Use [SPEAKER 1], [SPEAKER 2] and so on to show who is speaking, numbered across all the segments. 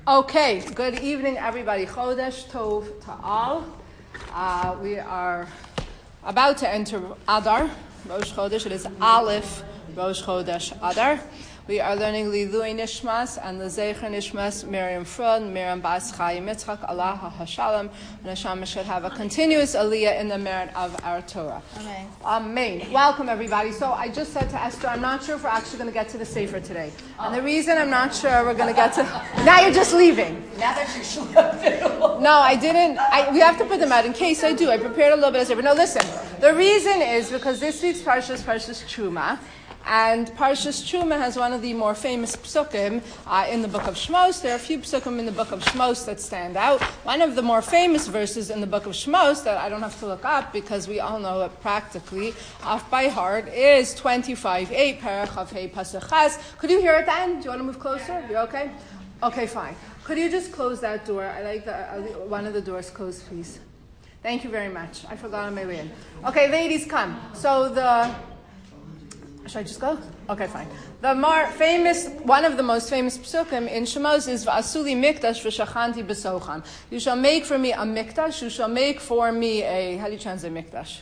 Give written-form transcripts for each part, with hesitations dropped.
[SPEAKER 1] Okay, good evening, everybody. Chodesh Tov Ta'al. We are about to enter Adar, Rosh Chodesh. It is Aleph, Rosh Chodesh Adar. We are learning Lilui Nishmas and Lezecher Nishmas, Miriam Frud, Miriam Bas Chaim Mitzchak, Allah HaShalom, and Hashem should have a continuous aliyah in the merit of our Torah.
[SPEAKER 2] Amen.
[SPEAKER 1] Amen. Welcome, everybody. So I just said to Esther, I'm not sure if we're actually going to get to the Sefer today. And the reason I'm not sure we're going to get to... Now you're just leaving.
[SPEAKER 2] Now that you slept it.
[SPEAKER 1] No, I didn't. We have to put them out in case I do. I prepared a little bit of Sefer. No, listen. The reason is because this week's Parshas Truma. And Parshas Truma has one of the more famous psukim in the book of Shmos. There are a few psukim in the book of Shmos that stand out. One of the more famous verses in the book of Shmos that I don't have to look up because we all know it practically off by heart is 25:8, Perach Chav Hei Pasuk Ches. Could you hear it then? Do you want to move closer? You okay? Okay, fine. Could you just close that door? I like one of the doors closed, please. Thank you very much. I forgot on my way in. Okay, ladies, come. So should I just go? Okay, fine. One of the most famous psukim in Shemos is V'asuli mikdash v'shachanti b'socham. You shall make for me a mikdash. You shall make for me a, how do you translate mikdash?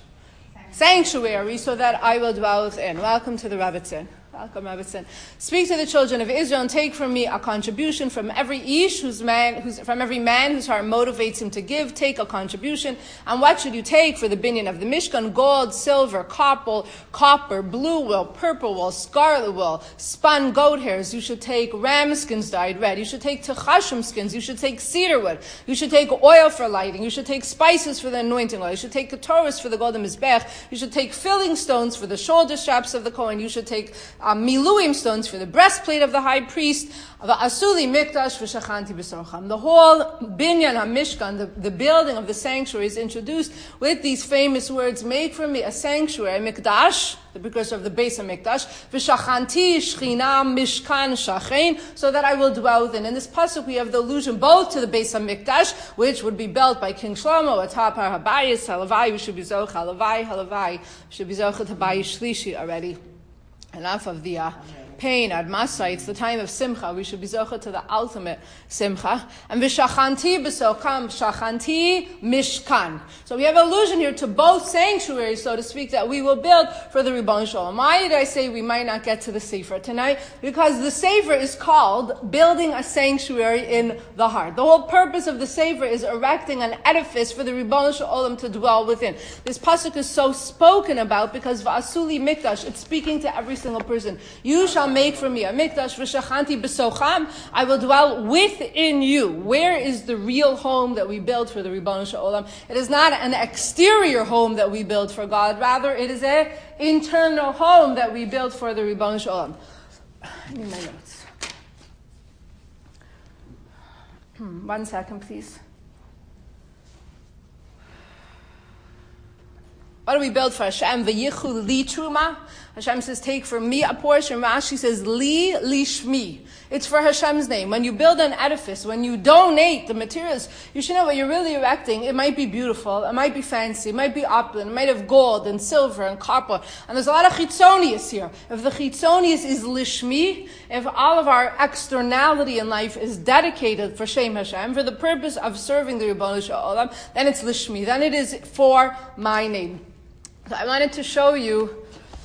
[SPEAKER 1] Sanctuary, so that I will dwell within. Welcome to the Rebbitzin. Welcome, Rebbitzin. Speak to the children of Israel and take from me a contribution from every ish from every man whose heart motivates him to give. Take a contribution. And what should you take for the binyan of the Mishkan? Gold, silver, copper, blue wool, purple wool, scarlet wool, spun goat hairs. You should take ram skins dyed red. You should take techashim skins. You should take cedar wood. You should take oil for lighting. You should take spices for the anointing oil. You should take ketoras for the golden mizbech. You should take filling stones for the shoulder straps of the Kohen. You should take miluim stones for the breastplate of the high priest. V'asuli mikdash v'shachanti b'socham. The whole binyan HaMishkan, the building of the sanctuary, is introduced with these famous words: make for me a sanctuary, mikdash, the precursor of the Beis HaMikdash, v'shachanti shchina mishkan shachein, so that I will dwell within. In this pasuk we have the allusion both to the Beis HaMikdash, which would be built by King Shlomo atop Har Habayis, Halavai, we should be zoch, Halavai, we should be zoch to Bayis Shlishi already. Enough of the pain, admasa. It's the time of simcha. We should be zocha to the ultimate simcha. And v'shachanti b'sokam, shachanti mishkan. So we have allusion here to both sanctuaries, so to speak, that we will build for the Ribbon Shalom. Why did I say we might not get to the Sefer tonight? Because the Sefer is called building a sanctuary in the heart. The whole purpose of the Sefer is erecting an edifice for the Ribbon Shalom to dwell within. This pasuk is so spoken about because v'asuli mikdash, it's speaking to every single person. You shall make for me a mikdash v'shachanti b'socham. I will dwell within you. Where is the real home that we build for the Ribbon Shalom? It is not an exterior home that we build for God. Rather, it is an internal home that we build for the Ribbon Shalom. I need my notes. 1 second, please. What do we build for Hashem? V'yichu li truma. Hashem says, take for me a portion. Rashi says, li lishmi. It's for Hashem's name. When you build an edifice, when you donate the materials, you should know what you're really erecting. It might be beautiful, it might be fancy, it might be opulent, it might have gold and silver and copper. And there's a lot of chitzonius here. If the chitzonius is lishmi, if all of our externality in life is dedicated for Shem Hashem, for the purpose of serving the Ribbon Shalom, then it's lishmi. Then it is for my name. So I wanted to show you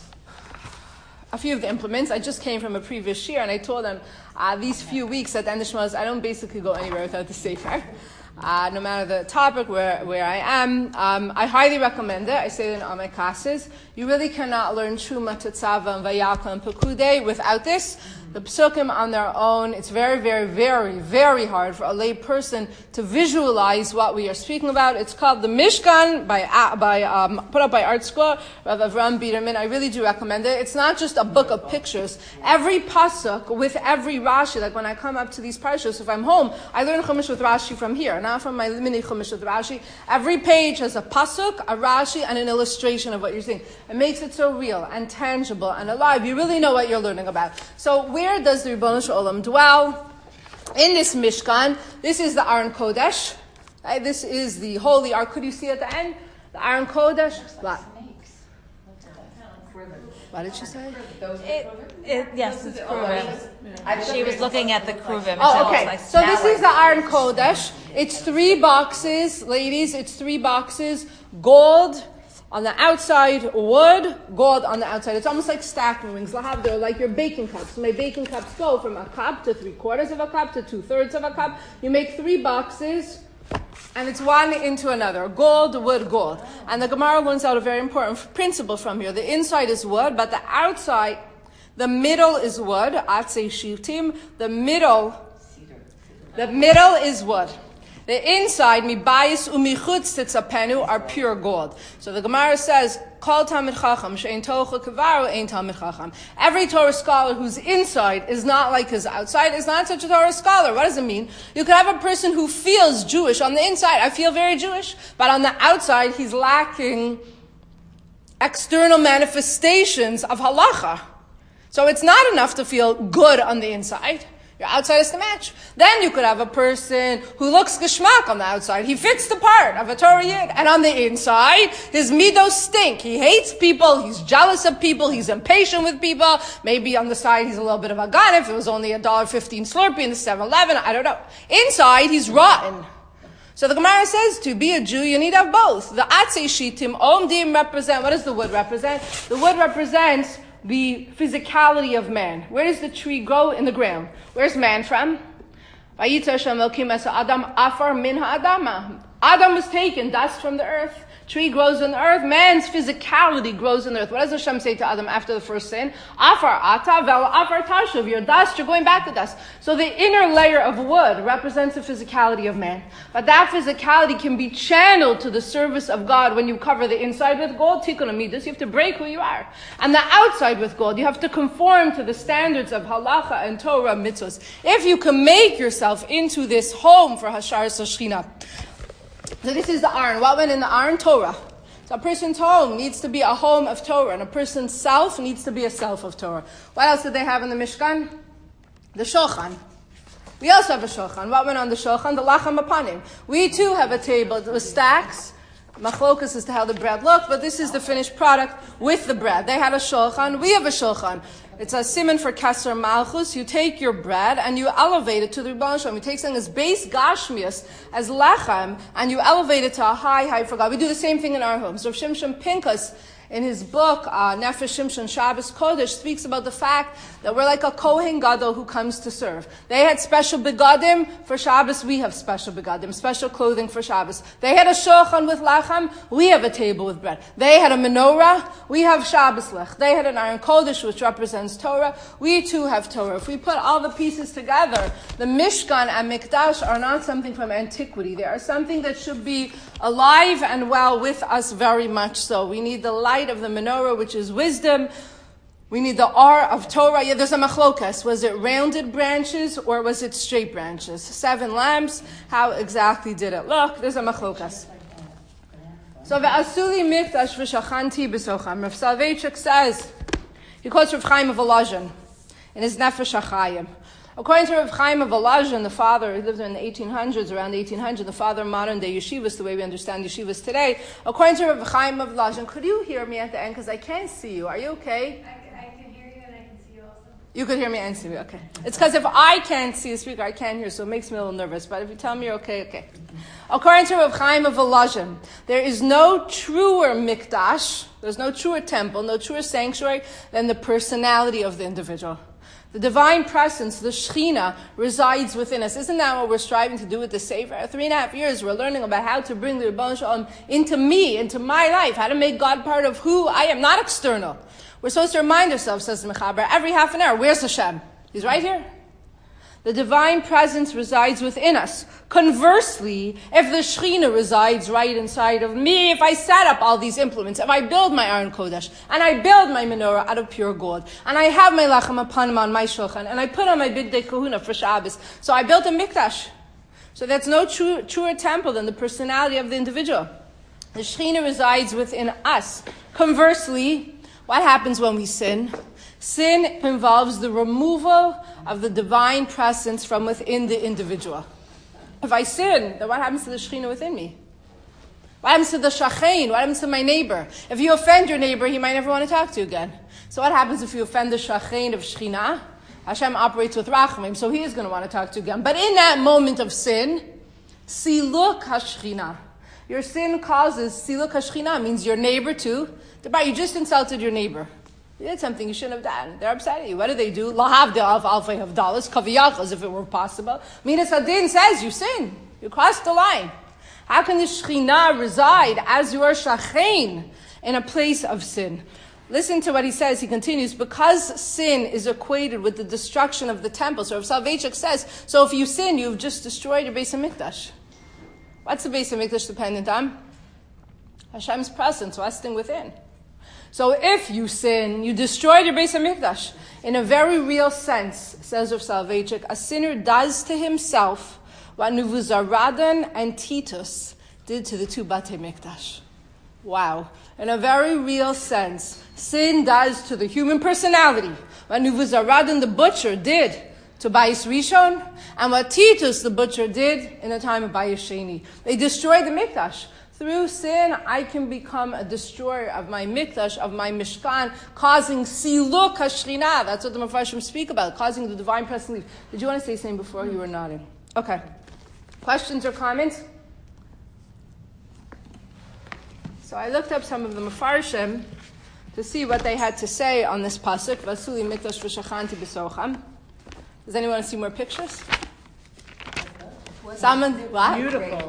[SPEAKER 1] a few of the implements. I just came from a previous year and I told them these few weeks at the end of Shmos, I don't basically go anywhere without the Sefer. No matter the topic where I am. I highly recommend it. I say it in all my classes. You really cannot learn Truma, Tetzava, and Vayakla, and Pekudei without this. The psukim on their own, it's very, very, very, very hard for a lay person to visualize what we are speaking about. It's called the Mishkan, put up by Art School, Rav Avram Biderman. I really do recommend it. It's not just a book of pictures. Every pasuk with every Rashi, like when I come up to these parshas, if I'm home, I learn Chumash with Rashi from here, not from my mini Chumash with Rashi. Every page has a pasuk, a Rashi, and an illustration of what you're seeing. It makes it so real and tangible and alive. You really know what you're learning about. So where does the Ribbon Shalom dwell? In this Mishkan. This is the Aron Kodesh. Right? This is the holy Ark. Could you see at the end? The Aron Kodesh. What did she say?
[SPEAKER 3] Yes, it's Kruvim. She was looking at the Kruvim.
[SPEAKER 1] Oh, okay. So this is the Aron Kodesh. It's 3 boxes, ladies. It's 3 boxes. Gold on the outside, wood, gold on the outside. It's almost like stacking rings. They're like your baking cups. My baking cups go from a cup to 3/4 of a cup to 2/3 of a cup. You make 3 boxes, and it's one into another. Gold, wood, gold. And the Gemara learns out a very important principle from here. The inside is wood, but the outside, the middle is wood. Atzei shivtim. The middle is wood. The inside, mibayis umichutz titzapenu, are pure gold. So the Gemara says, Kol Talmid Chacham she'ein tocha kavaru ein Talmid Chacham. Every Torah scholar whose inside is not like his outside is not such a Torah scholar. What does it mean? You could have a person who feels Jewish on the inside. I feel very Jewish. But on the outside, he's lacking external manifestations of halacha. So it's not enough to feel good on the inside. Your outside is to match. Then you could have a person who looks geschmack on the outside. He fits the part of a Torah Yid. And on the inside, his midos stink. He hates people. He's jealous of people. He's impatient with people. Maybe on the side, he's a little bit of a gun. If it was only $1.15 Slurpee in the 7-Eleven, I don't know. Inside, he's rotten. So the Gemara says, to be a Jew, you need to have both. The Atzei Shitim, Omdim represent, what does the wood represent? The wood represents the physicality of man. Where does the tree grow? In the ground. Where's man from? Adam was taken, dust from the earth. Tree grows in the earth. Man's physicality grows in the earth. What does Hashem say to Adam after the first sin? Afar ata vel afar tashuv. You're dust, you're going back to dust. So the inner layer of wood represents the physicality of man. But that physicality can be channeled to the service of God when you cover the inside with gold. Tikkun amidus. You have to break who you are. And the outside with gold. You have to conform to the standards of halacha and Torah mitzvahs. If you can make yourself into this home for Hasharas Shechina. So this is the Aron. What went in the Aron? Torah. So a person's home needs to be a home of Torah, and a person's self needs to be a self of Torah. What else did they have in the Mishkan? The Shulchan. We also have a Shulchan. What went on the Shulchan? The Lachem Apanim. We too have a table with stacks. Machlokas as to how the bread looked, but this is the finished product with the bread. They had a Shulchan. We have a Shulchan. It's a siman for Kesser Malchus. You take your bread and you elevate it to the Rebbeinu Shalom. You take something as base gashmias, as lechem, and you elevate it to a high for God. We do the same thing in our homes. So Shimshon Pinchas, in his book, Nefesh Shimshon Shabbos Kodesh, speaks about the fact that we're like a Kohen Gadol who comes to serve. They had special begadim for Shabbos. We have special begadim, special clothing for Shabbos. They had a shulchan with lachem. We have a table with bread. They had a menorah. We have Shabbos lech. They had an Aron Kodesh, which represents Torah. We too have Torah. If we put all the pieces together, the Mishkan and Mikdash are not something from antiquity. They are something that should be alive and well with us very much so. We need the light of the menorah, which is wisdom. We need the R of Torah. Yeah, there's a machlokas. Was it rounded branches or was it straight branches? 7 lamps. How exactly did it look? There's a machlokas. So ve'asuli mikdash v'shachanti b'socham. Rav Soloveitchik says, he quotes Rav Chaim of Volozhin in his Nefesh HaChaim. According to Rav Chaim of Volozhin, the father, he lived in the 1800s, around 1800, the father of modern day yeshivas, the way we understand yeshivas today. According to Rav Chaim of Volozhin, could you hear me at the end? Because I can't see you. Are you okay?
[SPEAKER 4] I can hear you and I can see you also.
[SPEAKER 1] You could hear me and see me, okay. It's because if I can't see the speaker, I can't hear, so it makes me a little nervous. But if you tell me you're okay, okay. According to Rav Chaim of Volozhin, there is no truer mikdash, there's no truer temple, no truer sanctuary than the personality of the individual. The divine presence, the Shekhinah, resides within us. Isn't that what we're striving to do with the Sefer? 3.5 years, we're learning about how to bring the Rebbeinu Shalom into me, into my life, how to make God part of who I am, not external. We're supposed to remind ourselves, says the Mechaber, every half an hour, where's Hashem? He's right here. The divine presence resides within us. Conversely, if the Shekhinah resides right inside of me, if I set up all these implements, if I build my Aron Kodesh, and I build my menorah out of pure gold, and I have my Lachem Apanim on my Shulchan, and I put on my Bigdei Kahuna for Shabbos, so I built a Mikdash. So that's no truer temple than the personality of the individual. The Shekhinah resides within us. Conversely, what happens when we sin? Sin involves the removal of the divine presence from within the individual. If I sin, then what happens to the Shekhinah within me? What happens to the Shachain? What happens to my neighbor? If you offend your neighbor, he might never want to talk to you again. So what happens if you offend the Shachain of Shechina? Hashem operates with Rachamim, so he is going to want to talk to you again. But in that moment of sin, Siluk HaShechina. Your sin causes Siluk HaShechina, means your neighbor too. You just insulted your neighbor. You did something you shouldn't have done. They're upset at you. What do they do? Lahavdil of alfei of dollars, kaviyach, as if it were possible. Minas Hadin says you sin. You crossed the line. How can the Shekhinah reside as your Shachain in a place of sin? Listen to what he says. He continues, because sin is equated with the destruction of the temple. So if Soloveitchik says, so if you sin, you've just destroyed your Beis HaMikdash. What's the Beis HaMikdash dependent on? Hashem's presence resting within. So if you sin, you destroyed your Beis HaMikdash. In a very real sense, says Rav Soloveitchik, a sinner does to himself what Nebuzaradan and Titus did to the two Batei Mikdash. Wow. In a very real sense, sin does to the human personality what Nebuzaradan the butcher did to Bayis Rishon, and what Titus the butcher did in the time of Bayis Sheni. They destroyed the Mikdash. Through sin, I can become a destroyer of my Mikdash, of my Mishkan, causing Siluk HaShechina. That's what the Mefarshim speak about, causing the divine presence to leave. Did you want to say something before? You were nodding. Okay. Questions or comments? So I looked up some of the Mefarshim to see what they had to say on this pasuk. Vasuli Mikdash v'shachanti b'socham. Does anyone want to see more pictures? Someone, what?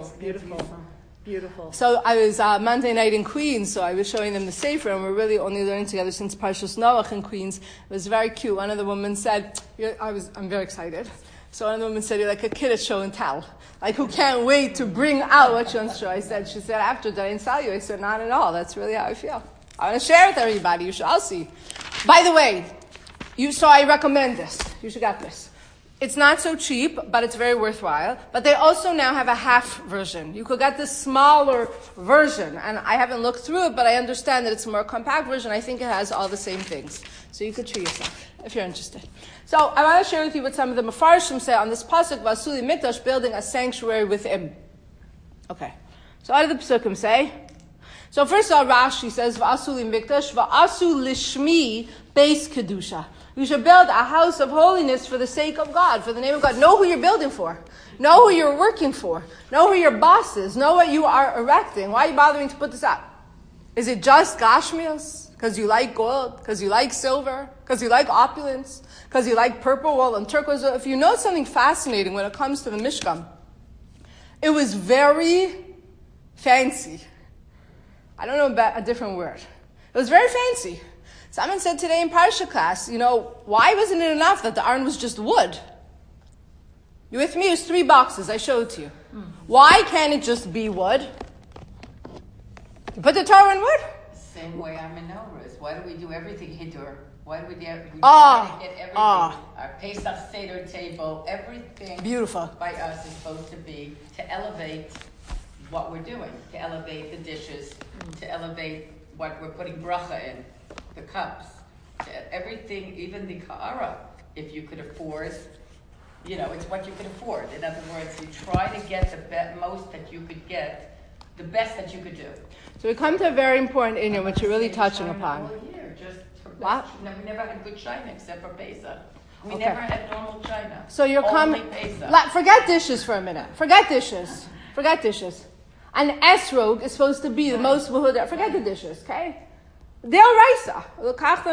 [SPEAKER 2] Beautiful.
[SPEAKER 1] So I was Monday night in Queens, so I was showing them the Sefer, and we're really only learning together since Parshas Noach in Queens. It was very cute. One of the women said, I'm very excited. So one of the women said, you're like a kid at show and tell. Like, who can't wait to bring out what she wants to show. She said, after that I didn't tell you. I said, not at all. That's really how I feel. I want to share with everybody. You should all see. By the way, so I recommend this. You should get this. It's not so cheap, but it's very worthwhile. But they also now have a half version. You could get the smaller version. And I haven't looked through it, but I understand that it's a more compact version. I think it has all the same things. So you could treat yourself, if you're interested. So I want to share with you what some of the Mefarshim say on this pasuk, Vasuli Mikdash, building a sanctuary within. Okay. So what do the Pesukim say? So first of all, Rashi says, Vasuli Mikdash, Va'asu lishmi beis kedusha. You should build a house of holiness for the sake of God, for the name of God. Know who you're building for. Know who you're working for. Know who your boss is. Know what you are erecting. Why are you bothering to put this up? Is it just Gashmias? Because you like gold? Because you like silver? Because you like opulence? Because you like purple wool and turquoise wool? If you know something fascinating when it comes to the Mishkan, it was very fancy. I don't know about a different word. It was very fancy. Someone said today in Parsha class, why wasn't it enough that the Aron was just wood? You with me? It was 3 boxes. I showed it to you. Why can't it just be wood? You put the Torah in wood?
[SPEAKER 2] Same way I'm in Elrus. Why do we do everything Hiddur? Why do we try to get everything? Our Pesach Seder table, everything
[SPEAKER 1] beautiful
[SPEAKER 2] by us is supposed to be to elevate what we're doing, to elevate the dishes, to elevate what we're putting bracha in. The cups, everything, even the ka'ara, if you could afford, it's what you could afford. In other words, you try to get the most that you could get, the best that you could do.
[SPEAKER 1] So we come to a very important inyan, which you're really touching upon.
[SPEAKER 2] What? We never had good china except for Pesach. We never had normal china.
[SPEAKER 1] So you're coming. Forget dishes for a minute. Forget dishes. An esrog is supposed to be the most muhuda. Forget the dishes, okay? They're Raisa. So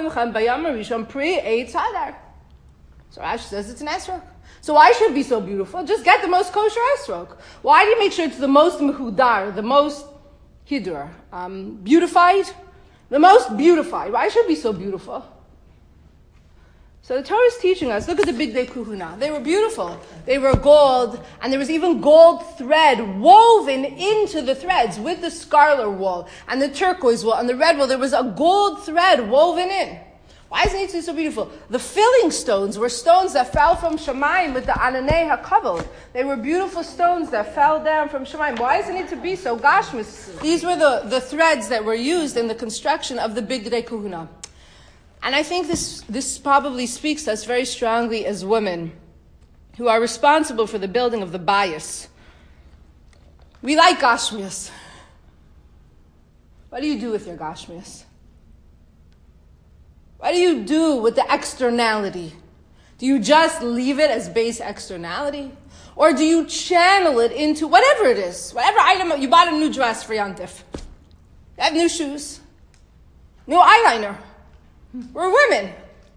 [SPEAKER 1] Rashi says it's an esrog. So why should it be so beautiful? Just get the most kosher esrog. Why do you make sure it's the most mehudar, the most hidur, beautified? The most beautified. Why should it be so beautiful? So the Torah is teaching us, look at the Bigdei Kuhuna. They were beautiful. They were gold, and there was even gold thread woven into the threads with the scarlet wool, and the turquoise wool, and the red wool. There was a gold thread woven in. Why is it so beautiful? The filling stones were stones that fell from Shemayim with the Ananei HaKavod. They were beautiful stones that fell down from Shemayim. Why does it need to be so gashmis? These were the threads that were used in the construction of the Bigdei Kuhuna. And I think this probably speaks to us very strongly as women who are responsible for the building of the bias. We like Gashmias. What do you do with your Gashmias? What do you do with the externality? Do you just leave it as base externality? Or do you channel it into whatever it is? Whatever item, you bought a new dress for Yantif. You have new shoes. New eyeliner. We're women.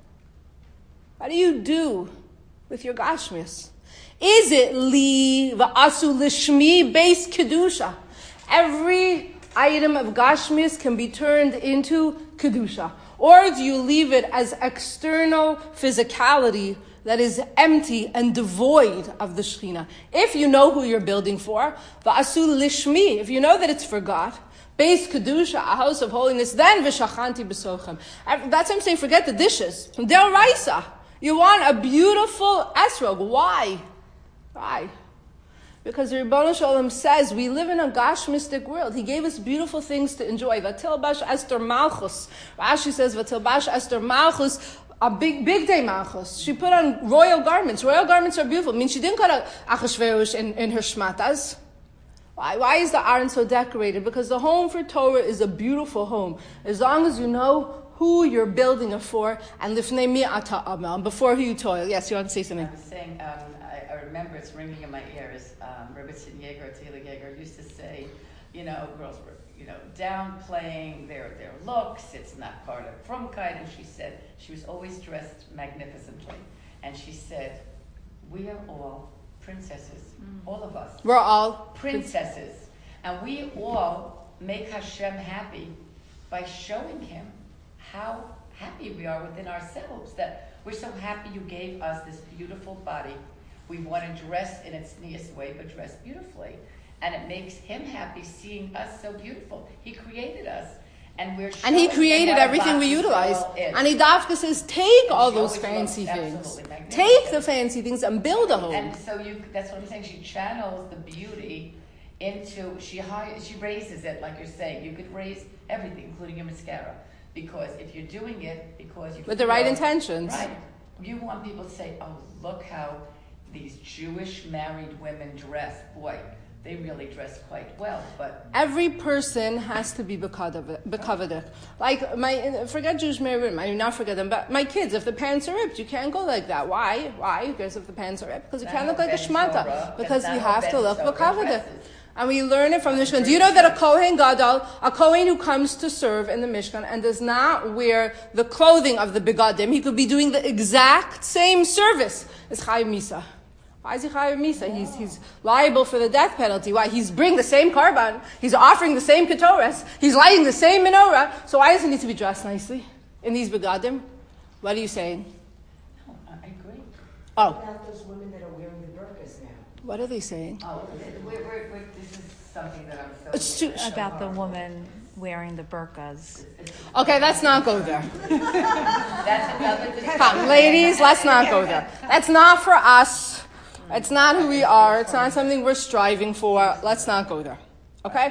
[SPEAKER 1] What do you do with your gashmis? Is it li va'asu lishmi base kedusha? Every item of gashmis can be turned into kedusha. Or do you leave it as external physicality that is empty and devoid of the Shekhinah? If you know who you're building for, va'asu lishmi, if you know that it's for God, Beis Kedusha, a house of holiness, then v'shachanti b'sochem. That's what I'm saying, forget the dishes. Del Raisa. You want a beautiful esrog. Why? Why? Because the Ribono Shel Olam says we live in a gashmistic world. He gave us beautiful things to enjoy. Vatilbash Esther Malchus. Rashi says Vatilbash Esther Malchus, a big day Malchus. She put on royal garments. Royal garments are beautiful. I mean, she didn't go to Achashverosh in her shmatas. Why is the Aron so decorated? Because the home for Torah is a beautiful home. As long as you know who you're building it for, and lifnei mi ata amal, before who you toil. Yes, you want to say something?
[SPEAKER 2] I was saying, I remember it's ringing in my ears. Rebbetzin Yeager, Tehillah Yeager used to say, girls were, downplaying their looks. It's not part of Frumkeit. And she said, she was always dressed magnificently. And she said, we are all princesses, all of us.
[SPEAKER 1] We're all
[SPEAKER 2] princesses. And we all make Hashem happy by showing him how happy we are within ourselves, that we're so happy you gave us this beautiful body. We want to dress in its neatest way, but dress beautifully. And it makes him happy seeing us so beautiful. He created us. And
[SPEAKER 1] he created everything we utilize. And he dafka says, take all those fancy things. Take the fancy things and build a home.
[SPEAKER 2] And so that's what I'm saying. She channels the beauty into, she raises it, like you're saying. You could raise everything, including your mascara. Because if you're doing it because you
[SPEAKER 1] with the right intentions.
[SPEAKER 2] Right. You want people to say, oh, look how these Jewish married women dress. Boy, they really dress quite well, but
[SPEAKER 1] every person has to be bekavadik. Like forget Jewish married women. I do not forget them, but my kids, if the pants are ripped, you can't go like that. Why? Because if the pants are ripped, because you can't look like a shmata. Because you have to look bekavadik. And we learn it from the Mishkan. Do you know that a Kohen Gadol, a Kohen who comes to serve in the Mishkan and does not wear the clothing of the begadim, he could be doing the exact same service as Chayiv Misa. Why is he Chayiv Misa? He's liable for the death penalty. Why? He's bringing the same karban. He's offering the same ketores. He's lighting the same menorah. So why does he need to be dressed nicely in these begadim? What are you saying?
[SPEAKER 2] No, I agree.
[SPEAKER 1] Oh.
[SPEAKER 5] What about those women that are wearing the burqas now?
[SPEAKER 1] What are they saying?
[SPEAKER 2] Oh, this is something that I'm so...
[SPEAKER 3] About the woman wearing the burqas.
[SPEAKER 1] Okay, let's not go there.
[SPEAKER 2] That's another discussion.
[SPEAKER 1] Come, ladies, let's not go there. That's not for us. It's not who we are. It's not something we're striving for. Let's not go there. Okay?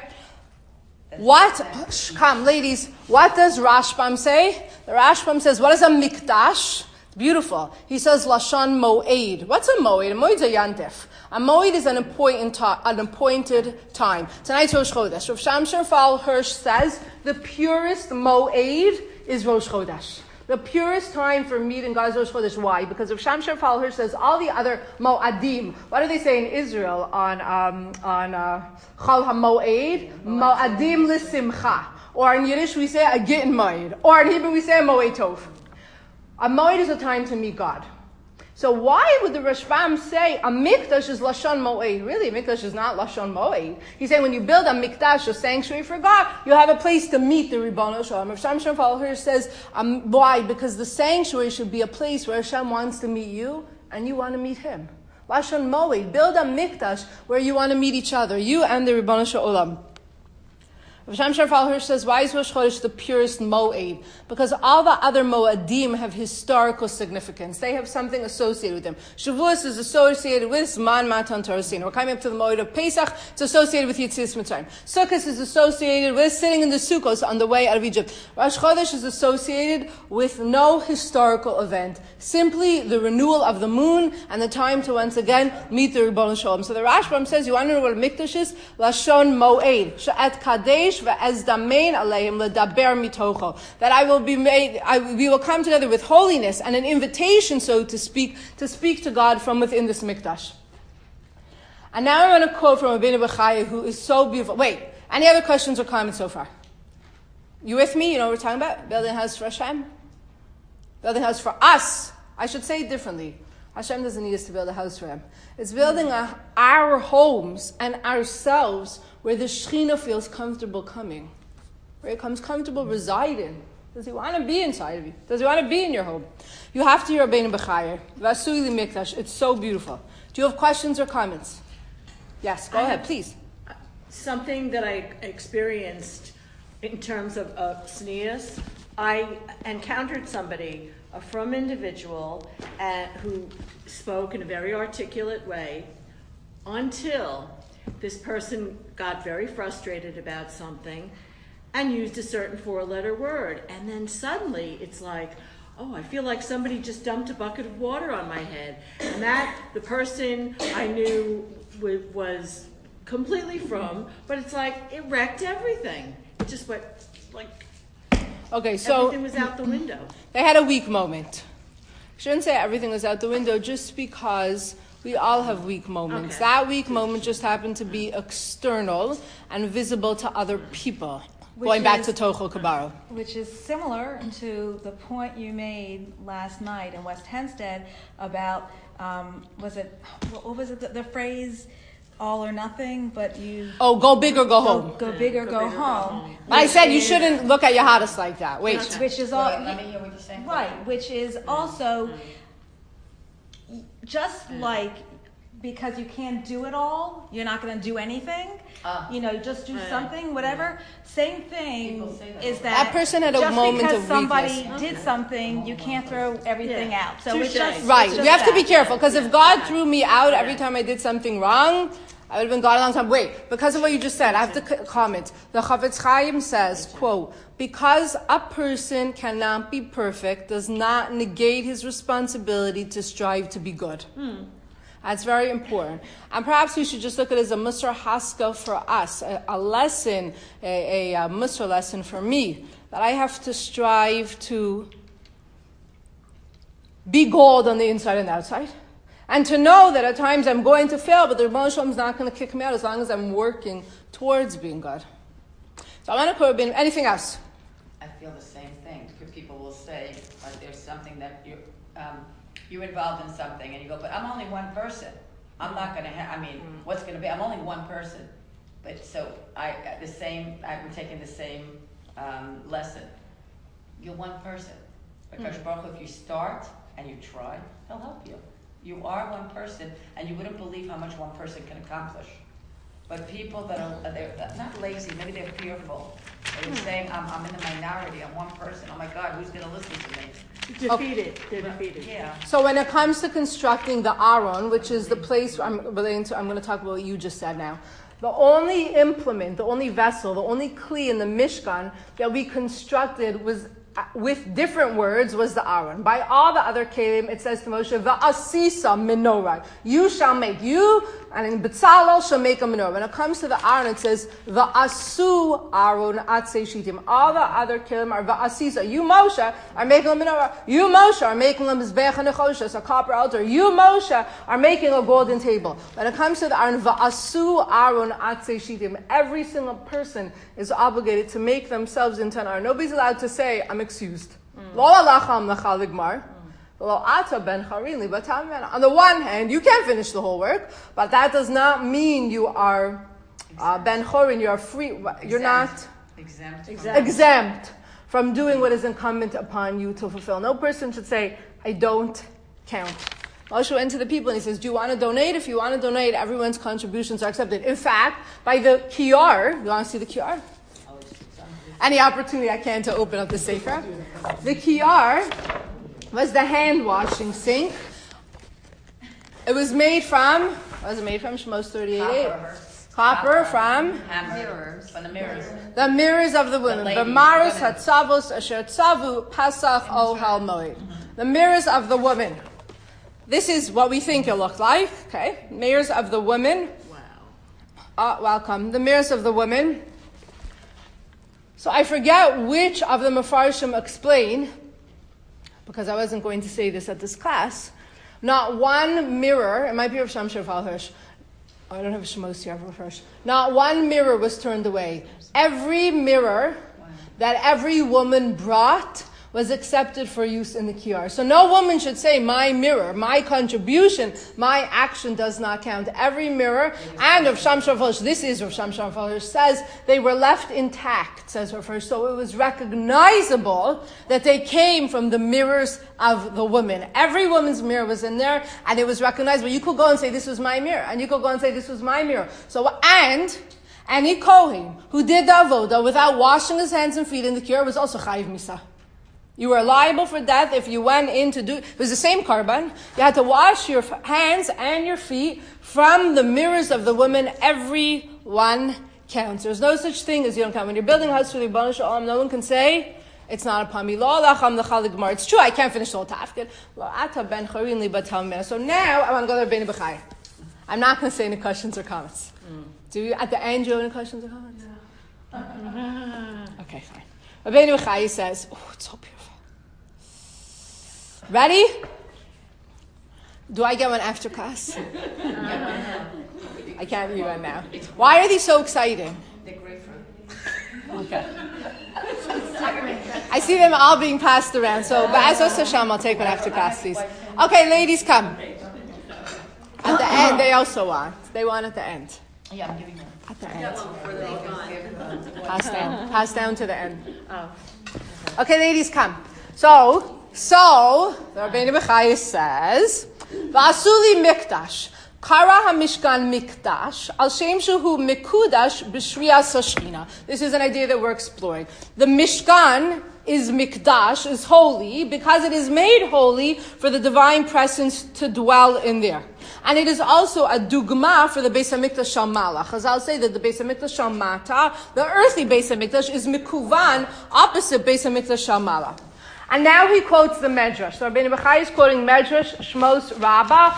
[SPEAKER 1] Come, ladies, what does Rashbam say? The Rashbam says, what is a mikdash? Beautiful. He says Lashon Moed. What's a Moed? A Moed is a Yantif. A Moed is an appointed time. Tonight's Rosh Chodesh. Rav Shamshon Fal Hirsch says the purest Moed is Rosh Chodesh. The purest time for meeting God is Rosh Chodesh. Why? Because Rav Shamshon Fal Hirsch says all the other Moadim. What do they say in Israel on Chol HaMoed? Moadim L'Simcha. Or in Yiddish we say a Gittin Moed. Or in Hebrew we say a Moed Tov. A Moed is a time to meet God. So why would the Rashbam say a mikdash is Lashon Moed? Really, a mikdash is not Lashon Moed. He's saying when you build a mikdash, a sanctuary for God, you have a place to meet the Ribono Shel Olam. Rav Shamshon Fal Hirsch says, why? Because the sanctuary should be a place where Hashem wants to meet you and you want to meet Him. Lashon Moed. Build a mikdash where you want to meet each other, you and the Ribono Shel Olam. Rav Shamshon Fal Hirsch says, why is Rosh Chodesh the purest Moed? Because all the other Moadim have historical significance. They have something associated with them. Shavuos is associated with Zman Matan Torah Sina. We're coming up to the Moed of Pesach. It's associated with Yetzias Mitzrayim. Sukkot is associated with sitting in the Sukkos on the way out of Egypt. Rosh Chodesh is associated with no historical event. Simply the renewal of the moon and the time to once again meet the Ribono Shel Olam. So the Rashbam says, you want to know what a Mikdash is? Lashon Moed. She'et Kadesh nefesh ve'ezdamein aleim ledaber mitocho. That I will be made, we will come together with holiness and an invitation, so to speak to God from within this mikdash. And now I'm going to quote from Rabbeinu Bechaya, who is so beautiful. Wait, any other questions or comments so far? You with me? You know what we're talking about? Building a house for Hashem? Building a house for us. I should say it differently. Hashem doesn't need us to build a house for Him. It's building our homes and ourselves where the Shekhinah feels comfortable coming. Where it comes comfortable residing. Does He want to be inside of you? Does He want to be in your home? You have to hear Rabbeinu Bechaya. Vasui li mikdash. It's so beautiful. Do you have questions or comments? Yes, go ahead, please.
[SPEAKER 6] Something that I experienced in terms of tznius, I encountered somebody, a frum individual, who spoke in a very articulate way until this person got very frustrated about something and used a certain four-letter word. And then suddenly it's like, oh, I feel like somebody just dumped a bucket of water on my head. And the person I knew was completely frum, but it's like it wrecked everything. It just went like everything was out the window.
[SPEAKER 1] They had a weak moment. I shouldn't say everything was out the window just because we all have weak moments. Okay. That weak moment just happened to be external and visible to other people. Going back to Tochel Kabaro.
[SPEAKER 3] Which is similar to the point you made last night in West Hempstead about, what was it, the phrase, all or nothing, but you...
[SPEAKER 1] Oh, go big or go home.
[SPEAKER 3] Go big or go home.
[SPEAKER 1] But I said you shouldn't look at your hottest like that. Wait.
[SPEAKER 3] Which is all...
[SPEAKER 2] Let me hear what you're saying.
[SPEAKER 3] Right, which is also just like... Because you can't do it all, you're not going to do anything. Just do something, whatever. Same thing is that
[SPEAKER 1] person had a moment of weakness.
[SPEAKER 3] Just because somebody did something, you can't throw everything out. So it's just
[SPEAKER 1] right.
[SPEAKER 3] It's just
[SPEAKER 1] you have to be careful, because if God threw me out every time I did something wrong, I would have been gone a long time. Wait, because of what you just said, I have to comment. The Chavetz Chaim says, quote, because a person cannot be perfect does not negate his responsibility to strive to be good. That's very important. And perhaps we should just look at it as a Musar Haskell for us, a lesson, a Musar lesson for me, that I have to strive to be gold on the inside and the outside. And to know that at times I'm going to fail, but the Rebbeinu Shalom is not going to kick me out as long as I'm working towards being good. So I want to quote anything else?
[SPEAKER 2] I feel the same thing. People will say, there's something that you're involved in something, and you go, but I'm only one person. I'm not going to what's going to be? I'm only one person. But so I'm taking the same lesson. You're one person. Because Baruch Hu, if you start and you try, He'll help you. You are one person, and you wouldn't believe how much one person can accomplish. But people they're not lazy, maybe they're fearful. They're saying, I'm in the minority, I'm one person. Oh my God, who's going to listen to me?
[SPEAKER 6] Defeated. They're defeated.
[SPEAKER 2] Yeah.
[SPEAKER 1] So when it comes to constructing the Aron, which is the place I'm going to talk about what you just said now. The only implement, the only vessel, the only kli in the Mishkan that we constructed was with different words was the Aron. By all the other kelim, it says to Moshe, "Va'asisa menorah." You shall make. You and in Betzalel shall make a menorah. When it comes to the Aron, it says "Va'asu Aron atzei shitim." All the other kelim are va'asisa. You Moshe are making a menorah. You Moshe are making a mizbech nechoshes, a copper altar. You Moshe are making a golden table. When it comes to the Aron, va'asu Aron atzei shitim. Every single person is obligated to make themselves into an Aron. Nobody's allowed to say, "I'm excused." On the one hand, you can't finish the whole work, but that does not mean you are ben chorin, you are free, you're not exempt from doing what is incumbent upon you to fulfill. No person should say, I don't count. Moshe went to the people and he says, do you want to donate? If you want to donate, everyone's contributions are accepted. In fact, by the kiyar, you want to see the kiyar? Any opportunity I can to open up the sefer. The kiyar was the hand washing sink. It was made from, what was it made from? Shmos 38. Copper from?
[SPEAKER 2] Mirrors. From the mirrors.
[SPEAKER 1] The mirrors of the women. The maros hatzavos asher tzavu pasach ohel moed. The mirrors of the women. This is what we think it looked like. Okay. Mirrors of the women.
[SPEAKER 6] Wow.
[SPEAKER 1] Welcome. The mirrors of the women. So I forget which of the Mefarshim explain, because I wasn't going to say this at this class, not one mirror, it might be Rav Shamshir Hirsch, I don't have a Shemos here, Rav Hirsch. Not one mirror was turned away. Every mirror that every woman brought was accepted for use in the kiyar. So no woman should say, my mirror, my contribution, my action does not count. Every mirror, and Rav Shamshir Hirsch, this is Rav Shamshir Hirsch, says they were left intact, says Rav Hirsch. So it was recognizable that they came from the mirrors of the women. Every woman's mirror was in there, and it was recognizable. You could go and say, this was my mirror, and you could go and say, this was my mirror. So, and any Kohen who did the avodah without washing his hands and feet in the kiyar was also chayiv misa. You were liable for death if you went in to do, it was the same karban. You had to wash your hands and your feet from the mirrors of the women. Every one counts. There's no such thing as you don't count. When you're building a house for the Yibon Shalom, no one can say, it's not upon me. It's true, I can't finish the whole tafkid. So now, I want to go to Rabbeinu Bechai. I'm not going to say any questions or comments. Do you, at the end, do you have any questions or comments? No. Okay, fine. Rabbeinu Bechai says, oh, it's so beautiful. Ready? Do I get one after class? I can't read one now. Why are these so exciting?
[SPEAKER 2] They're grapefruit.
[SPEAKER 1] Okay. I see them all being passed around. So, Ba'azos Hashem, I'll take one after class, please. Okay, ladies, come. At the end, they also want. They want at the end.
[SPEAKER 2] Yeah, I'm giving them.
[SPEAKER 1] At the end. Pass down to the end. Okay, ladies, come. So the Rabbeinu Bechai says, V'asuli mikdash, kara hamishkan mikdash, al shem shehu mikudash b'shrias hashchina. This is an idea that we're exploring. The Mishkan is mikdash, is holy, because it is made holy for the divine presence to dwell in there. And it is also a dugma for the Beis HaMikdash Shal Malach. Chazal say that the Beis HaMikdash Shal Mata, the earthly Beis HaMikdash, is mikuvan, opposite Beis HaMikdash Shal Malach. And now he quotes the Medrash. So Rabbeinu Bechai is quoting Medrash Shmos Rabbah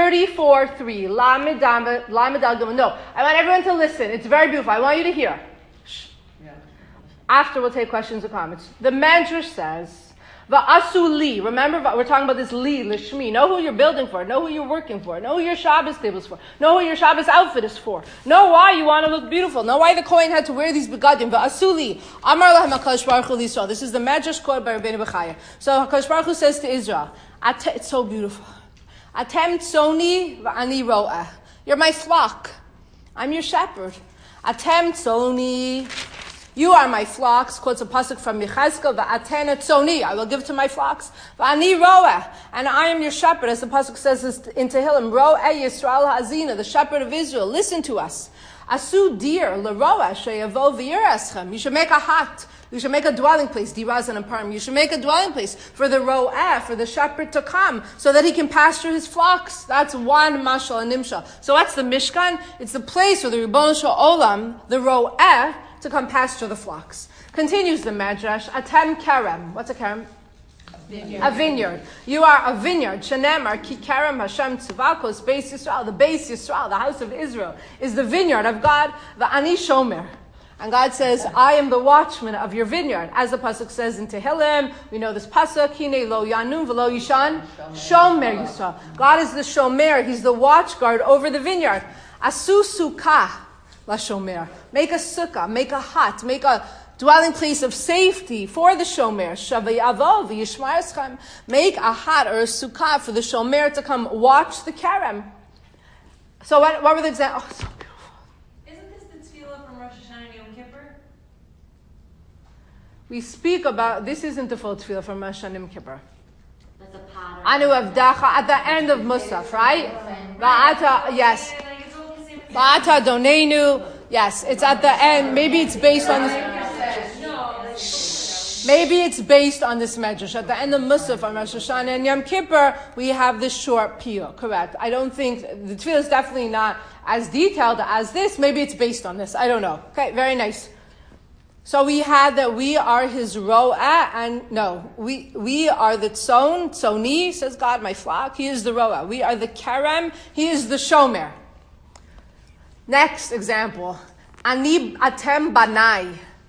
[SPEAKER 1] 34:3. Lamed al Gimel. No, I want everyone to listen. It's very beautiful. I want you to hear. Shh. After we'll take questions or comments. The Medrash says, Va'asu li. Remember, we're talking about this li, lishmi. Know who you're building for. Know who you're working for. Know who your Shabbos table is for. Know who your Shabbos outfit is for. Know why you want to look beautiful. Know why the Kohen had to wear these begadim. Va'asu li. Amar lahem HaKadosh Baruch Hu l'Yisrael. This is the Medrash quoted by Rabbeinu Bechai. So HaKadosh Baruch Hu says to Israel, it's so beautiful. Atem tzoni v'ani ro'eh. You're my flock. I'm your shepherd. Atem tzoni. You are my flocks, quotes a pasuk from Yechezkel, Va'atena tzoni, I will give to my flocks. Va'ani ro'eh, and I am your shepherd, as the pasuk says in Tehillim, Ro'eh Yisrael Ha'azina, the shepherd of Israel, listen to us. Asu dir l'ro'eh she'yavo v'yireschem. You should make a hut. You should make a dwelling place, dirazan and parim. You should make a dwelling place for the ro'eh, for the shepherd to come, so that he can pasture his flocks. That's one mashal and nimshal. So what's the Mishkan? It's the place where the Ribono Shel Olam, the ro'eh, to come pasture the flocks. Continues the Medrash, Atem Kerem. What's a Kerem? A vineyard. You are a vineyard. Shenemar ki Kerem Hashem Tzuvakos Beis Yisrael. The Beis Yisrael, the house of Israel, is the vineyard of God. The Ani Shomer. And God says, I am the watchman of your vineyard. As the pasuk says in Tehillim, we know this pasuk, Hine lo yanum v'lo yishan, Shomer Yisrael. God is the Shomer. He's the watch guard over the vineyard. Asu sukkah. LaShomer. Make a sukkah, make a hut, make a dwelling place of safety for the shomer. Shavayavo v'yishmar eschem. Make a hut or a sukkah for the shomer to come watch the kerem. So what were the examples? Oh, so beautiful.
[SPEAKER 4] Isn't this the tefillah from Rosh Hashanah and Yom Kippur?
[SPEAKER 1] We speak about, this isn't the full tefillah from Rosh Hashanah and Yom Kippur.
[SPEAKER 7] That's a pattern.
[SPEAKER 1] Anu Avdacha, at the end of Musaf, right? Va'ata, yes. Ba'ata Donenu, yes, it's at the end. Maybe it's based on this. Maybe it's based on this medrash. At the end of Musaf on Rosh Hashanah and Yom Kippur, we have this short piyut. Correct. I don't think the tefillah is definitely not as detailed as this. Maybe it's based on this. I don't know. Okay, very nice. So we had that we are his ro'eh, and no, we are the tzoni, says God, my flock. He is the ro'eh. We are the kerem. He is the shomer. Next example, Ani atem banai,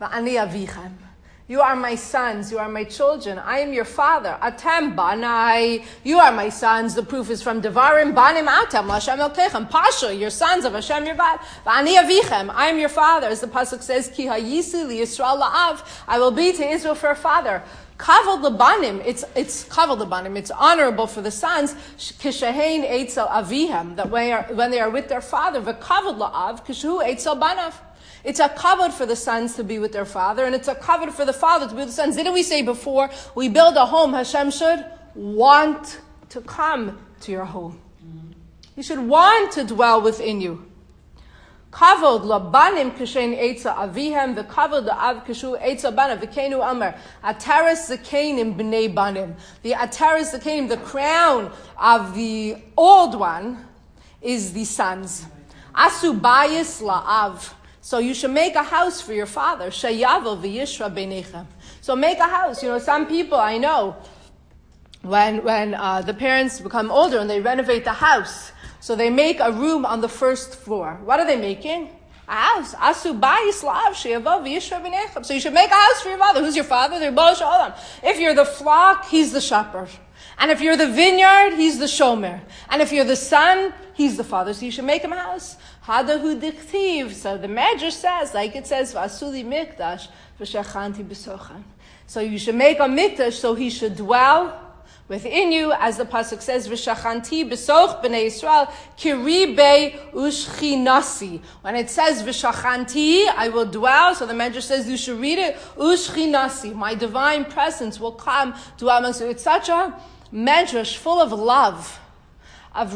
[SPEAKER 1] Va'ani avichem. You are my sons, you are my children, I am your father. Atem banai, you are my sons. The proof is from Devarim, banim atem, Hashem elkechem. Pasha, your sons of Hashem your God. Va'ani avichem, I am your father. As the pasuk says, Ki hayisi li Yisrael la'av, I will be to Israel for a father. Kavod lebanim, it's kavod lebanim, it's honorable for the sons, kishahein eitzel avihem, that when they are with their father, v'kavod la'av, kishu eitzel banav. It's a kavod for the sons to be with their father, and it's a kavod for the father to be with the sons. Didn't we say before, we build a home, Hashem should want to come to your home. He should want to dwell within you. Kavod labanim kishen eitza avihem, the kavod la'av kishu eitza banav, v'keinu amar, ataris zakenim b'nei banim. The ataris zakenim, the crown of the old one, is the sons. Asu bayis la'av. So you should make a house for your father. Sheyavo v'yishra beinechem. So make a house. Some people I know, when the parents become older and they renovate the house, so they make a room on the first floor. What are they making? A house. Asu bayis la'av sheyavo v'yishra beinechem. So you should make a house for your father. Who's your father? The Rebbe Shalom. If you're the flock, he's the shepherd. And if you're the vineyard, he's the shomer. And if you're the son, he's the father. So you should make him a house. Hadahu diktiv. So the Medrash says, like it says, Vasuli mikdash v'shechanti b'sochan. So you should make a mikdash so he should dwell within you, as the pasuk says, v'shechanti b'soch b'nei Yisrael kiribe ushchinasi. When it says v'shechanti, I will dwell. So the Medrash says you should read it, ushchinasi. My divine presence will come to amongst you. It's such a Medrash full of love, it's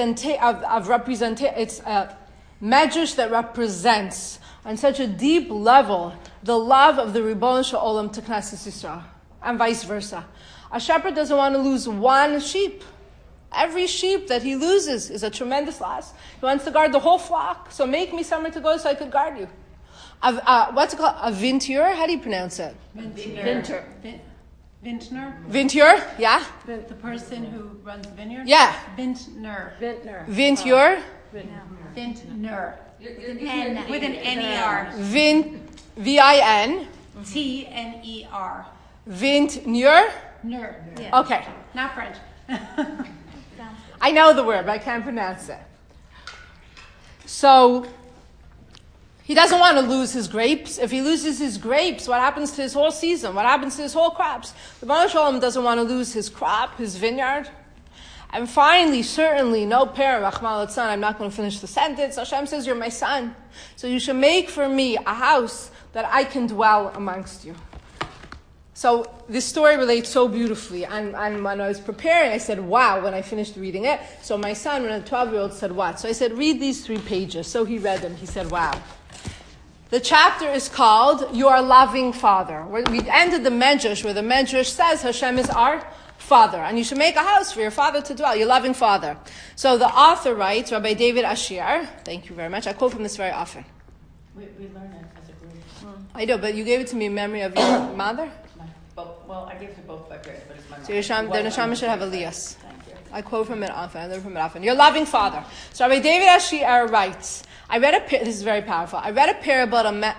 [SPEAKER 1] a Medrash that represents on such a deep level the love of the Ribbon Shalom to Knesset Yisrael, and vice versa. A shepherd doesn't want to lose one sheep. Every sheep that he loses is a tremendous loss. He wants to guard the whole flock. So make me somewhere to go so I could guard you. What's it called? A vintur? How do you pronounce it?
[SPEAKER 6] Vinter.
[SPEAKER 1] Vintur? Yeah?
[SPEAKER 8] The person who runs the vineyard?
[SPEAKER 1] Yeah.
[SPEAKER 8] Vintner.
[SPEAKER 1] Vintur?
[SPEAKER 8] Vintner. With an N-E-R.
[SPEAKER 1] V-I-N.
[SPEAKER 8] T-N-E-R.
[SPEAKER 1] Vintner?
[SPEAKER 8] Ner.
[SPEAKER 1] Yeah. Okay.
[SPEAKER 8] Not French.
[SPEAKER 1] I know the word, but I can't pronounce it. So, he doesn't want to lose his grapes. If he loses his grapes, what happens to his whole season? What happens to his whole crops? The Baruch Shalom doesn't want to lose his crop, his vineyard. And finally, certainly, no parent, Rachmana litzlan, I'm not going to finish the sentence. Hashem says, you're my son. So you should make for me a house that I can dwell amongst you. So this story relates so beautifully. And when I was preparing, I said, wow, when I finished reading it. So my son, when a 12-year-old, said, what? So I said, read these 3 pages. So he read them. He said, wow. The chapter is called, Your Loving Father. We ended the Medrash where the Medrash says Hashem is our Father. And you should make a house for your father to dwell, your loving father. So the author writes, Rabbi David Ashiar, thank you very much. I quote from this very often.
[SPEAKER 2] We learn it as a group.
[SPEAKER 1] I know, but you gave it to me in memory of your mother?
[SPEAKER 2] Well, I gave it to both my parents, but it's my mom.
[SPEAKER 1] So the neshama should have Elias.
[SPEAKER 2] Thank you.
[SPEAKER 1] I quote from it often. I learn from it often. Your loving father. So Rabbi David Ashiar writes, this is very powerful. I read a parable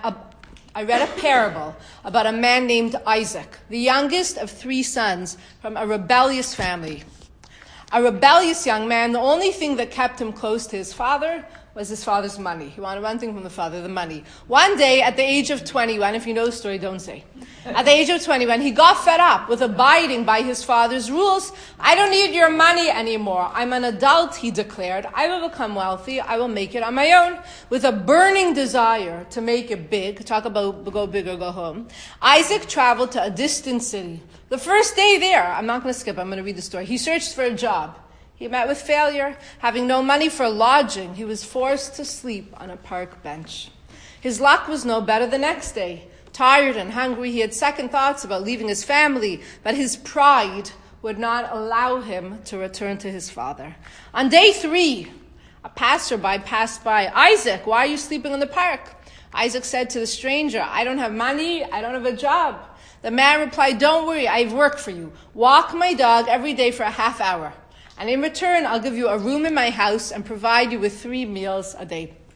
[SPEAKER 1] about a man named Isaac, the youngest of 3 sons from a rebellious family. A rebellious young man, the only thing that kept him close to his father was his father's money. He wanted one thing from the father, the money. One day, at the age of 21, if you know the story, don't say. At the age of 21, he got fed up with abiding by his father's rules. I don't need your money anymore. I'm an adult, he declared. I will become wealthy. I will make it on my own. With a burning desire to make it big, talk about go big or go home, Isaac traveled to a distant city. The first day there, I'm not going to skip, I'm going to read the story. He searched for a job. He met with failure. Having no money for lodging, he was forced to sleep on a park bench. His luck was no better the next day. Tired and hungry, he had second thoughts about leaving his family, but his pride would not allow him to return to his father. On day 3, a passerby passed by. Isaac, why are you sleeping in the park? Isaac said to the stranger, I don't have money, I don't have a job. The man replied, don't worry, I have work for you. Walk my dog every day for a half hour. And in return, I'll give you a room in my house and provide you with 3 meals a day.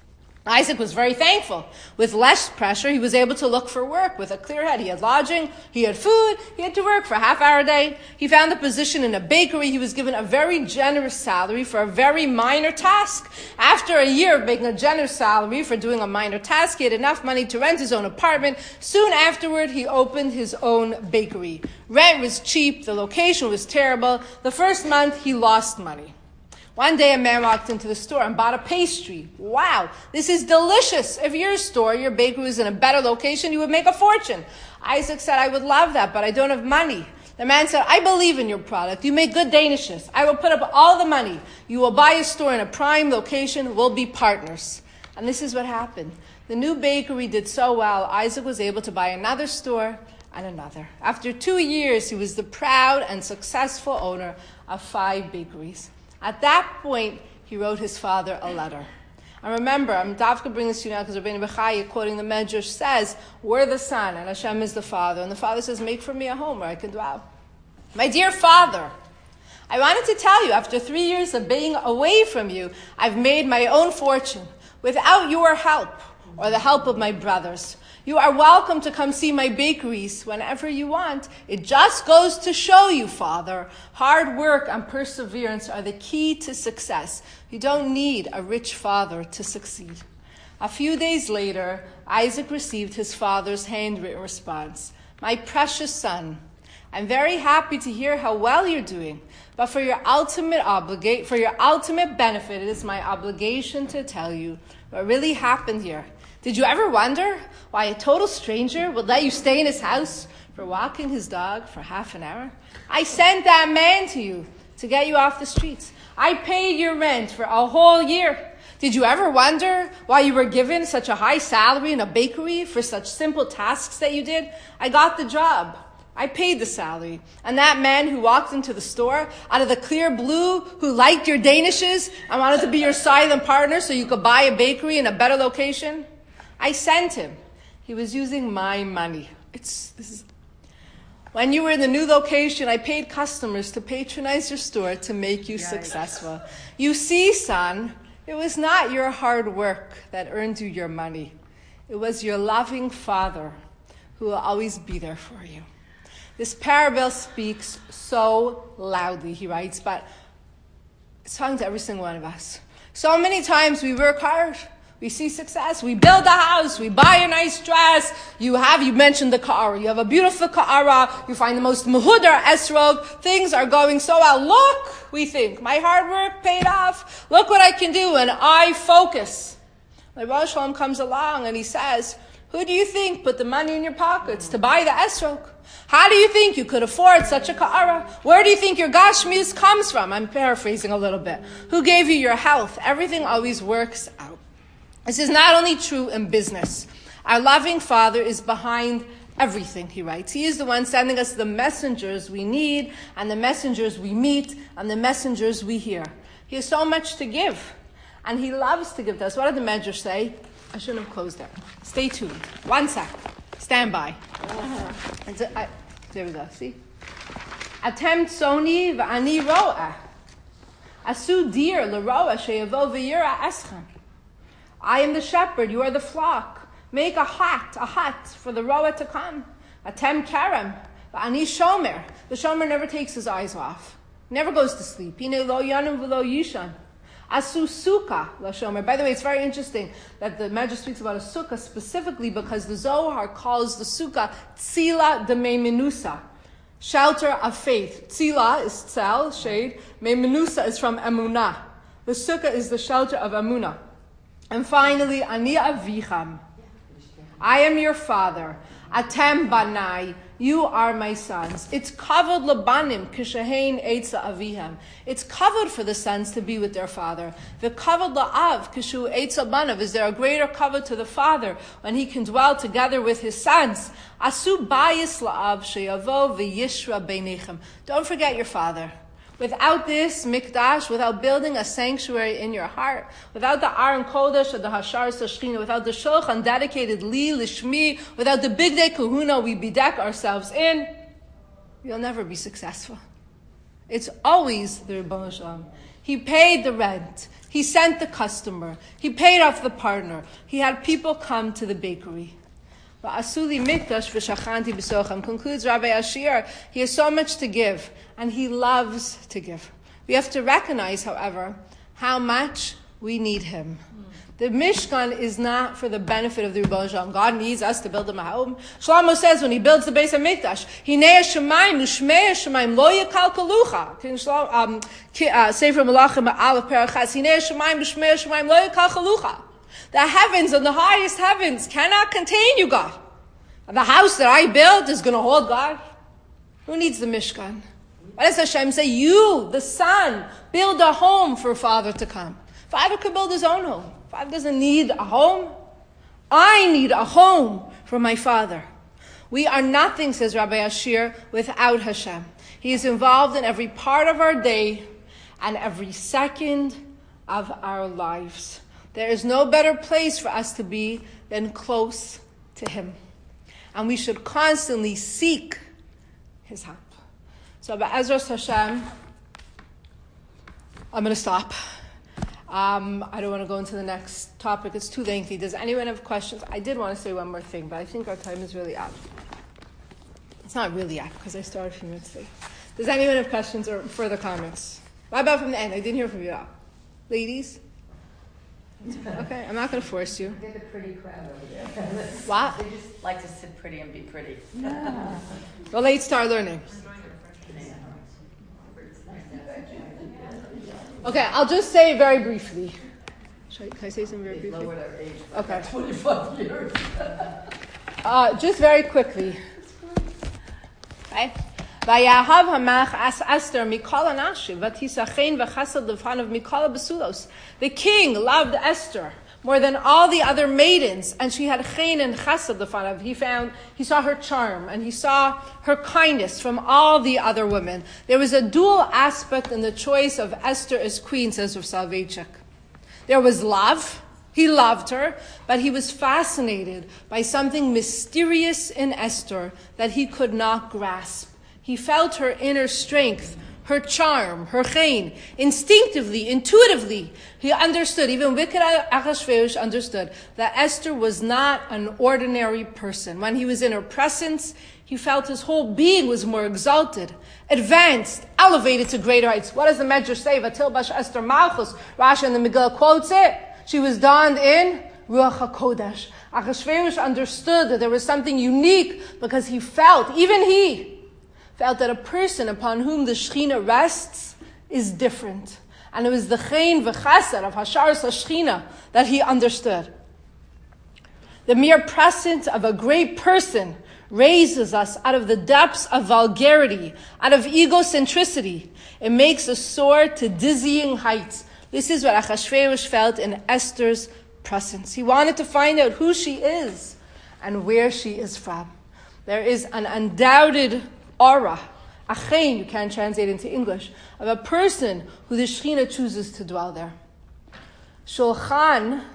[SPEAKER 1] Isaac was very thankful. With less pressure, he was able to look for work with a clear head. He had lodging, he had food, he had to work for a half hour a day. He found a position in a bakery. He was given a very generous salary for a very minor task. After a year of making a generous salary for doing a minor task, he had enough money to rent his own apartment. Soon afterward, he opened his own bakery. Rent was cheap, the location was terrible. The first month, he lost money. One day a man walked into the store and bought a pastry. Wow, this is delicious. If your store, your bakery was in a better location, you would make a fortune. Isaac said, I would love that, but I don't have money. The man said, I believe in your product. You make good danishes. I will put up all the money. You will buy a store in a prime location. We'll be partners. And this is what happened. The new bakery did so well, Isaac was able to buy another store and another. After 2 years, he was the proud and successful owner of 5 bakeries. At that point, he wrote his father a letter. And remember, I'm Davka bringing this to you now because Rabbeinu Bechaya, quoting the Medrash, says, we're the son and Hashem is the father. And the father says, make for me a home where I can dwell. My dear father, I wanted to tell you, after 3 years of being away from you, I've made my own fortune without your help or the help of my brothers. You are welcome to come see my bakeries whenever you want. It just goes to show you, Father, hard work and perseverance are the key to success. You don't need a rich father to succeed. A few days later, Isaac received his father's handwritten response. My precious son, I'm very happy to hear how well you're doing, but for your ultimate benefit, it is my obligation to tell you what really happened here. Did you ever wonder why a total stranger would let you stay in his house for walking his dog for half an hour? I sent that man to you to get you off the streets. I paid your rent for a whole year. Did you ever wonder why you were given such a high salary in a bakery for such simple tasks that you did? I got the job. I paid the salary. And that man who walked into the store out of the clear blue, who liked your danishes and wanted to be your silent partner so you could buy a bakery in a better location, I sent him. He was using my money. When you were in the new location, I paid customers to patronize your store to make you successful. You see, son, it was not your hard work that earned you your money. It was your loving father who will always be there for you. This parable speaks so loudly, he writes, but it's talking to every single one of us. So many times we work hard. We see success. We build a house. We buy a nice dress. You mentioned the ka'ara. You have a beautiful ka'ara. You find the most mehudar esrog. Things are going so well. Look, we think, my hard work paid off. Look what I can do. And I focus. My Rosh Hashanah comes along and he says, who do you think put the money in your pockets to buy the esrog? How do you think you could afford such a ka'ara? Where do you think your gashmius comes from? I'm paraphrasing a little bit. Who gave you your health? Everything always works out. This is not only true in business. Our loving Father is behind everything, he writes. He is the one sending us the messengers we need, and the messengers we meet, and the messengers we hear. He has so much to give, and he loves to give to us. What did the Medrash say? I shouldn't have closed there. Stay tuned. 1 sec. Stand by. There we go. See? Atem tsoni v'ani ro'ah. Asu dir l'ro'ah she'yavo v'yira eschem. I am the shepherd, you are the flock. Make a hut for the roa to come. Atem karem, v'ani shomer. The shomer never takes his eyes off. Never goes to sleep. Hine lo yanim v'lo yishan. Asu sukkah la shomer. By the way, it's very interesting that the Medrash speaks about a sukkah specifically because the Zohar calls the sukkah tzila de meimenusa, shelter of faith. Tzila is tzel, shade. Meimenusa is from emunah. The sukkah is the shelter of emunah. And finally, Ani Avicham. I am your father. Atem banai. You are my sons. It's kavod labanim kishahein eitza avihem. It's kavod for the sons to be with their father. The kavod la'av kishu eitza banav. Is there a greater kavod to the father when he can dwell together with his sons? Asu bayis la'av sheyavo v'yishra beinechem. Don't forget your father. Without this mikdash, without building a sanctuary in your heart, without the Aron Kodesh or the Hashar Sashchina, without the Shulchan dedicated Li Lishmi, without the Big Day Kahuna we bedeck ourselves in, you'll never be successful. It's always the Rebbeinu Shalom. He paid the rent. He sent the customer. He paid off the partner. He had people come to the bakery. Asuli mikdash v'shachanti b'sochem. Concludes Rabbi Ashir, he has so much to give, and he loves to give. We have to recognize, however, how much we need him. The Mishkan is not for the benefit of the Rebbeinu Shalom. God needs us to build him a home. Shlomo says when he builds the Beis HaMikdash, Hinei Shemayim u'Shmei Shemayim lo yikalkalucha. Sefer Malachim Aleph Perachas. Hinei Shemayim u'Shmei Shemayim lo yikalkalucha. The heavens and the highest heavens cannot contain you, God. The house that I built is going to hold God. Who needs the Mishkan? What does Hashem say? You, the Son, build a home for Father to come. Father could build his own home. Father doesn't need a home. I need a home for my Father. We are nothing, says Rabbi Ashir, without Hashem. He is involved in every part of our day and every second of our lives. There is no better place for us to be than close to him. And we should constantly seek his help. So, Be'ezras Hashem, I'm going to stop. I don't want to go into the next topic. It's too lengthy. Does anyone have questions? I did want to say one more thing, but I think our time is really up. It's not really up because I started a few minutes late. Does anyone have questions or further comments? What about from the end? I didn't hear from you at all. Ladies? Okay, I'm not going to force you.
[SPEAKER 2] They're the pretty crowd over there.
[SPEAKER 1] What?
[SPEAKER 2] They just like to sit pretty and be pretty.
[SPEAKER 1] Yeah. Well, let's start learning. Okay, I'll just say very briefly. Can I say something very briefly?
[SPEAKER 2] Lowered our age.
[SPEAKER 1] Okay.
[SPEAKER 2] 25 years.
[SPEAKER 1] Just very quickly. Okay. Vayahav hamach as Esther mikol anashiv v'tisachein v'chased lefanav mikol besulos. The king loved Esther more than all the other maidens, and she had chen and chesed lefanav. He saw her charm, and he saw her kindness from all the other women. There was a dual aspect in the choice of Esther as queen, says Rav Soloveitchik. There was love. He loved her, but he was fascinated by something mysterious in Esther that he could not grasp. He felt her inner strength, her charm, her chen. Instinctively, intuitively, he understood, even wicked Achashverosh understood, that Esther was not an ordinary person. When he was in her presence, he felt his whole being was more exalted, advanced, elevated to greater heights. What does the Medrash say? Vatil bash Esther Malchus. Rashi in the Megillah quotes it. She was donned in Ruach HaKodesh. Achashverosh understood that there was something unique because he felt, even he, felt that a person upon whom the Shekhinah rests is different. And it was the chen v'chesed of Hasharas HaShekhinah that he understood. The mere presence of a great person raises us out of the depths of vulgarity, out of egocentricity. It makes us soar to dizzying heights. This is what Achashverosh felt in Esther's presence. He wanted to find out who she is and where she is from. There is an undoubted aura, a chen, you can't translate into English, of a person who the Shekhinah chooses to dwell there. Shulchan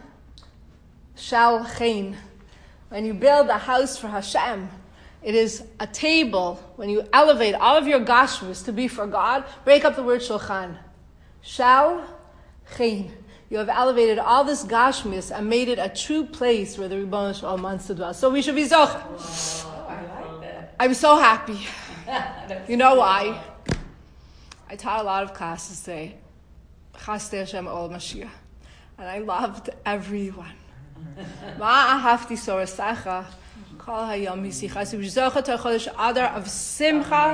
[SPEAKER 1] shal chen. When you build a house for Hashem, it is a table. When you elevate all of your gashmis to be for God, break up the word shulchan. Shal chen. You have elevated all this gashmis and made it a true place where the Rebbeinu Shalom wants to dwell. So we should be zocheh. I'm so happy. You know why? I taught a lot of classes today. Chasdei Hashem Ol Mashiach. And I loved everyone. Ma ahavti sorasecha kol hayom yisichas. We should zocheh to a chodesh adar of simcha,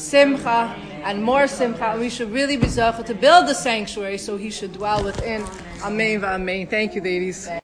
[SPEAKER 1] and more simcha. And we should really be zocheh to build the sanctuary so he should dwell within. Amen v'amen. Thank you, ladies.